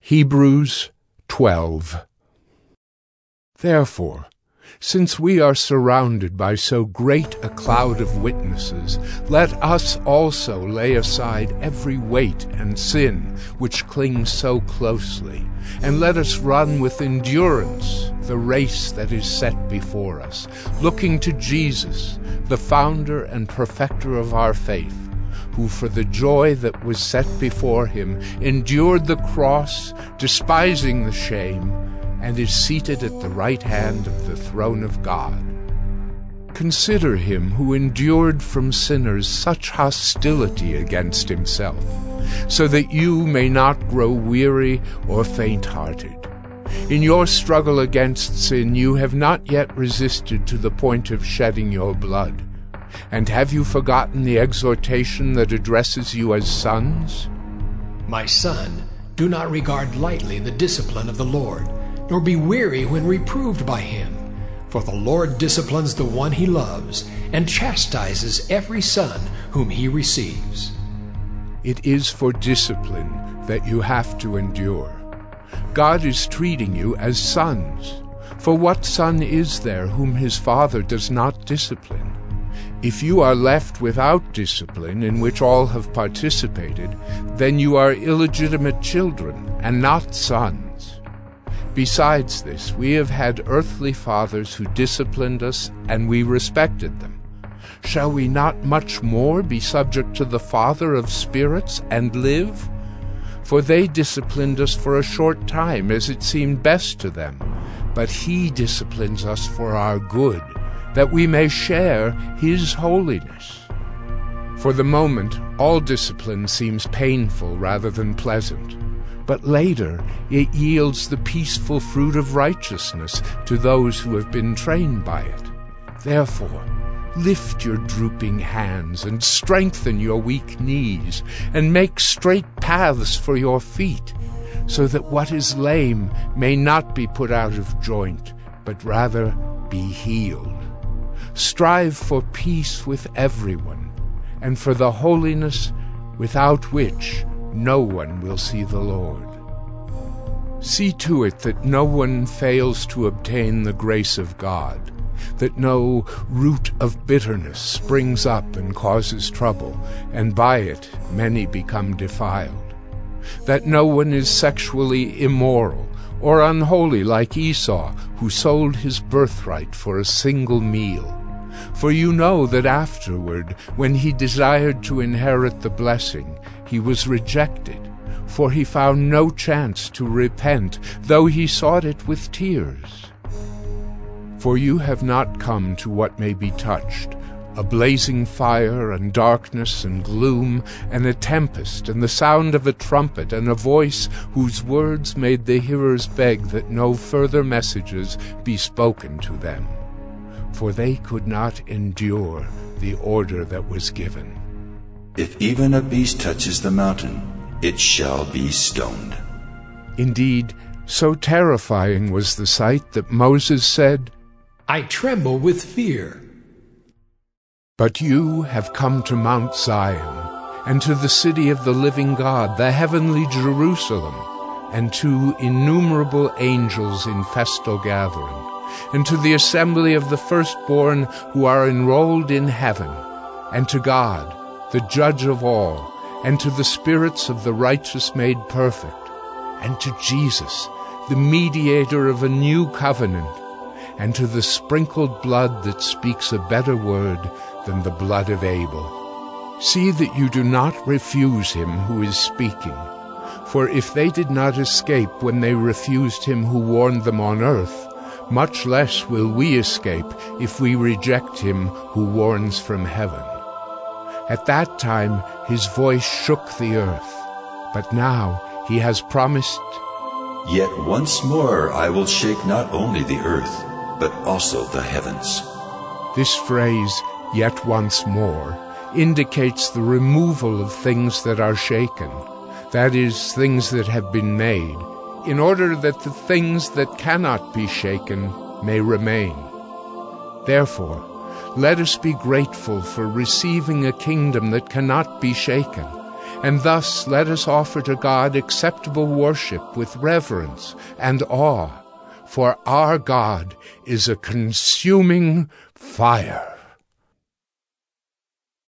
Hebrews 12. Therefore, since we are surrounded by so great a cloud of witnesses, let us also lay aside every weight and sin which clings so closely, and let us run with endurance the race that is set before us, looking to Jesus, the founder and perfecter of our faith, who for the joy that was set before him endured the cross, despising the shame, and is seated at the right hand of the throne of God. Consider him who endured from sinners such hostility against himself, so that you may not grow weary or faint-hearted. In your struggle against sin you have not yet resisted to the point of shedding your blood. And have you forgotten the exhortation that addresses you as sons? My son, do not regard lightly the discipline of the Lord, nor be weary when reproved by him. For the Lord disciplines the one he loves, and chastises every son whom he receives. It is for discipline that you have to endure. God is treating you as sons. For what son is there whom his father does not discipline? If you are left without discipline in which all have participated, then you are illegitimate children and not sons. Besides this, we have had earthly fathers who disciplined us, and we respected them. Shall we not much more be subject to the Father of spirits and live? For they disciplined us for a short time, as it seemed best to them, but he disciplines us for our good, that we may share his holiness. For the moment, all discipline seems painful rather than pleasant, but later it yields the peaceful fruit of righteousness to those who have been trained by it. Therefore, lift your drooping hands and strengthen your weak knees, and make straight paths for your feet, so that what is lame may not be put out of joint, but rather be healed. Strive for peace with everyone, and for the holiness without which no one will see the Lord. See to it that no one fails to obtain the grace of God, that no root of bitterness springs up and causes trouble, and by it many become defiled. That no one is sexually immoral or unholy like Esau, who sold his birthright for a single meal. For you know that afterward, when he desired to inherit the blessing, he was rejected, for he found no chance to repent, though he sought it with tears. For you have not come to what may be touched, a blazing fire and darkness and gloom and a tempest and the sound of a trumpet and a voice whose words made the hearers beg that no further messages be spoken to them. For they could not endure the order that was given. If even a beast touches the mountain, it shall be stoned. Indeed, so terrifying was the sight that Moses said, I tremble with fear. But you have come to Mount Zion, and to the city of the living God, the heavenly Jerusalem, and to innumerable angels in festal gathering, and to the assembly of the firstborn who are enrolled in heaven, and to God, the judge of all, and to the spirits of the righteous made perfect, and to Jesus, the mediator of a new covenant, and to the sprinkled blood that speaks a better word than the blood of Abel. See that you do not refuse him who is speaking. For if they did not escape when they refused him who warned them on earth, much less will we escape if we reject him who warns from heaven. At that time his voice shook the earth, but now he has promised, Yet once more I will shake not only the earth, but also the heavens. This phrase, yet once more, indicates the removal of things that are shaken, that is, things that have been made, in order that the things that cannot be shaken may remain. Therefore, let us be grateful for receiving a kingdom that cannot be shaken, And thus let us offer to God acceptable worship with reverence and awe, for our God is a consuming fire.